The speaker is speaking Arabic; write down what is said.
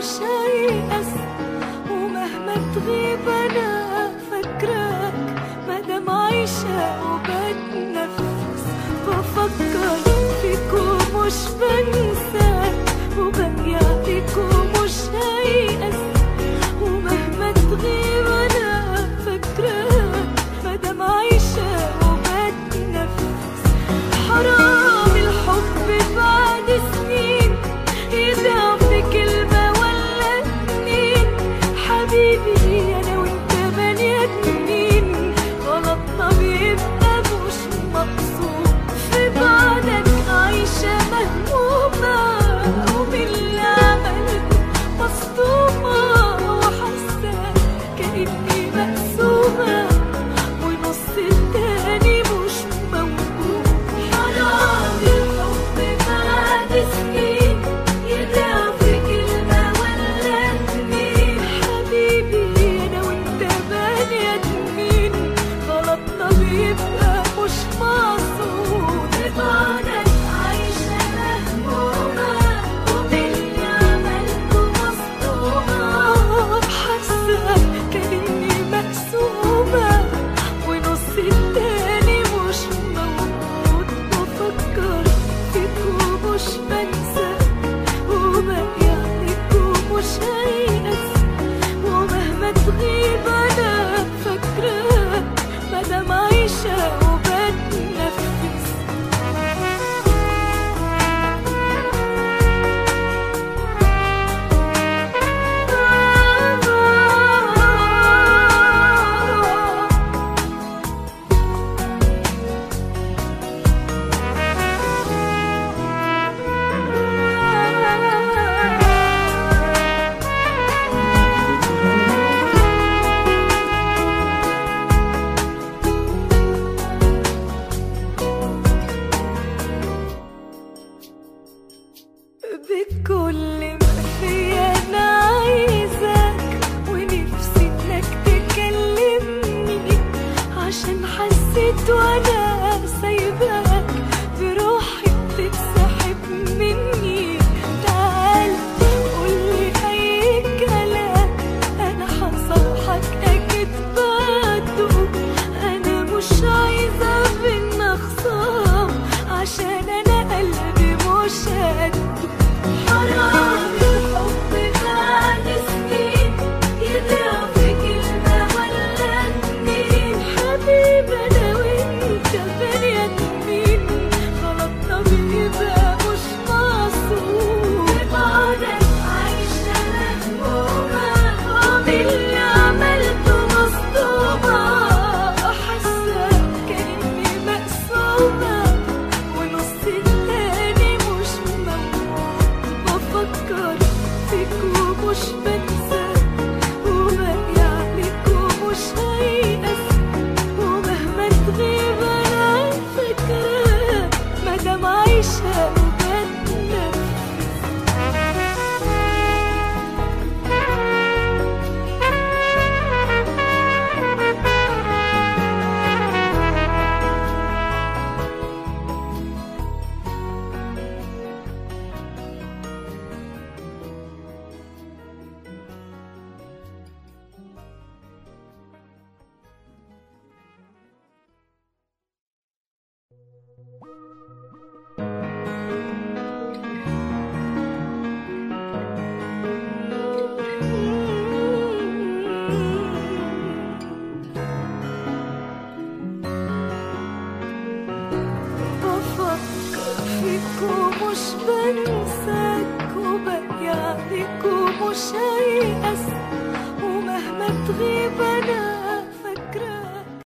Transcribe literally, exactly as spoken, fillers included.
ومش هيأس، ومهما تغيب أنا فاكراك مادام عايشة وبتنفس. بفكر فيك ومش بنساك، وباقي عليك ومش هيأس، ومهما تغيب أنا فاكراك مادام عايشة وبتنفس. حرام الحب بعد سنين يضيع في كلمة ولا اتنين. حبيبي أنا وأنت بني آدمين، غلطنا بيبقى مش مقصود. في بعدك عايشة مهمومة، وباللي عملته مصدومة، وحاسة كأني مقسومة ونص التاني مش موجود. حرام الحب بعد سنين يضيع في كلمة ولا اتنين. حبيبي أنا وأنت بني آدمين، غلطنا بيبقى مش مقصود. في بعدك عايشة مهمومة، وباللي عملته مصدومة، حاسة كأني مقسومة ونص التاني مش موجود. بفكر فيك ومش بنساك، وباقي عليك ومش هيأس، ومهما تغيب أنا فاكراك مادام عايشة وبتنفس. بكل ما فيا أنا عايزاك، ونفسي إنك تكلمني، عشان حسيت وأنا سايباك بروحي بتتسحب مني. تعال قولي أي كلام، أنا هنصحك أكيد بعده. أنا مش عايزة بينا خصام، عشان أنا قلبي مش قده. حرام الحب بعد سنين يضيع في كلمة ولا اتنين. حبيبي أنا وأنت بني آدمين، غلطنا بيبقى مش مقصود. في بعدك عايشة مهمومة، وباللي عملته مصدومة، حاسة كأني مقسومة ونص التاني مش موجود. بفكر فيك ومش بنساك، وباقي عليك ومش هيأس، ومهما تغيب أنا فاكراك مادام عايشة وبتنفس. بفكر فيك ومش بنساك، وباقي عليك ومش هيأس، ومهما تغيب أنا